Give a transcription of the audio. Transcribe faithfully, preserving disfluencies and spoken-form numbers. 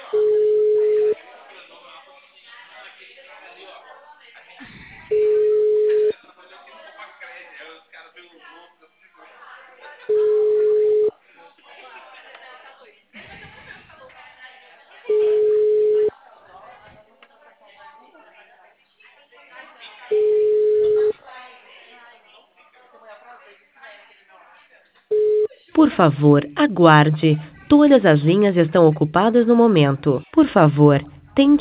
Por favor, aguarde. Todas as linhas estão ocupadas no momento. Por favor, tente